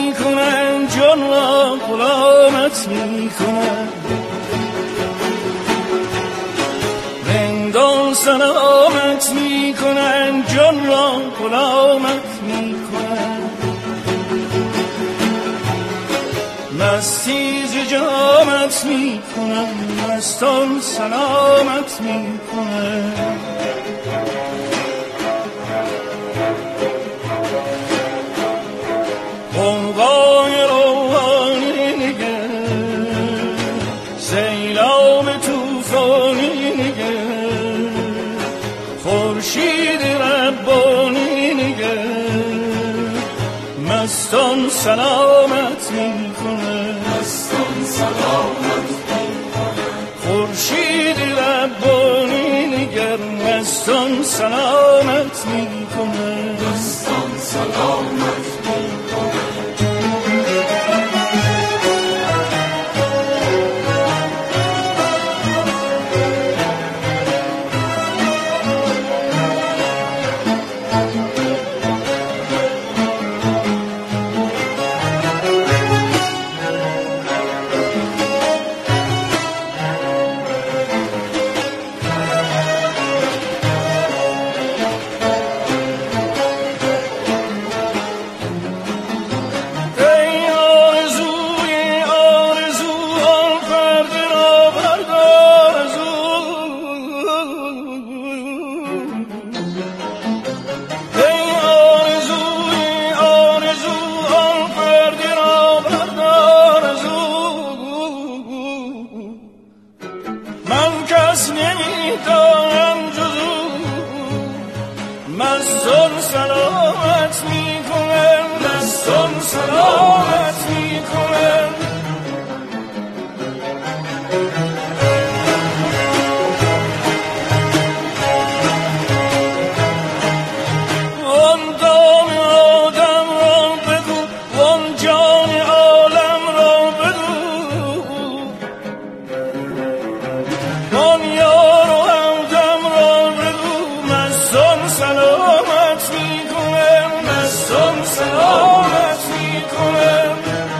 میکنن، جان را غلامت میکنن. رندان سلامت میکنن، جان را غلامت میکنن. مستی ز جامت میکنن، مستان سلامت میکنن. قوقای روحانی نگر، سیلاب توفانی نگر، خورشید ربانی نگر، مستان سلامت میکنه، مستان سلامت میکنه. خورشید ربانی نگر، مستان سلامت میکنه، مستان سلامت میکنه. مستان سلامت میکنن، مستان سلامت میکنن. وان دام آدم را بگو، وان جان عالم را بگو، وان یار و همدم را بگو، مستان سلامت میکنن، مستان سلامت میکنن.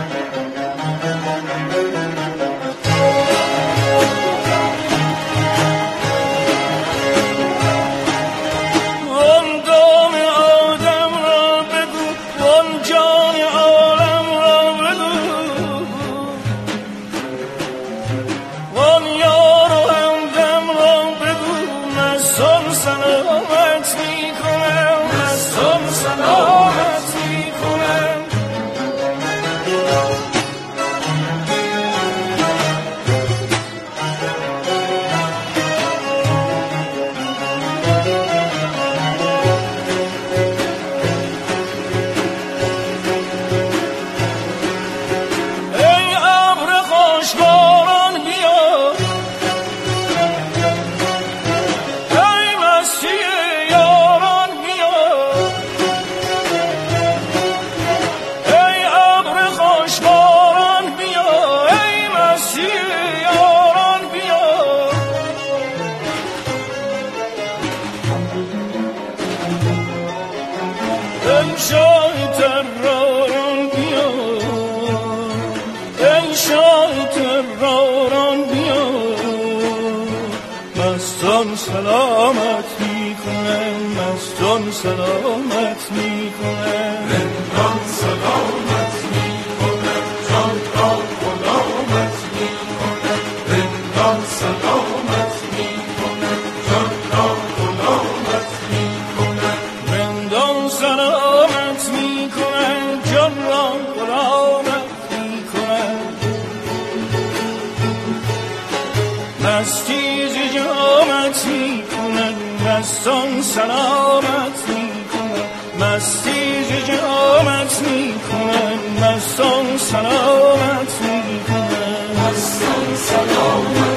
وان دام آدم را بگو، وان جان عالم را بگو، وان یار و همدم را بگو، مستان سلامت میکنن، مستان سلامت میکنن. ای ابر خوشباران بیا، ای مستی یاران بیا، ای ابر خوشباران بیا، ای مستی یاران بیا. ای شاه تراران بیا، ای شاه تراران بیا، مستان سلامت میکنن، مستان سلامت میکنن. رندان سلامت میکنه، جان را غلامت میکنه. رندان سلامت میکنه، جان را غلامت میکنه. رندان سلامت میکنن، جان را غلامت میکنن. مستی ز جامت میکنن، مستان سلامت میکنن. مستی ز جامت میکنن، مستان سلامت میکنن. مستان سلامت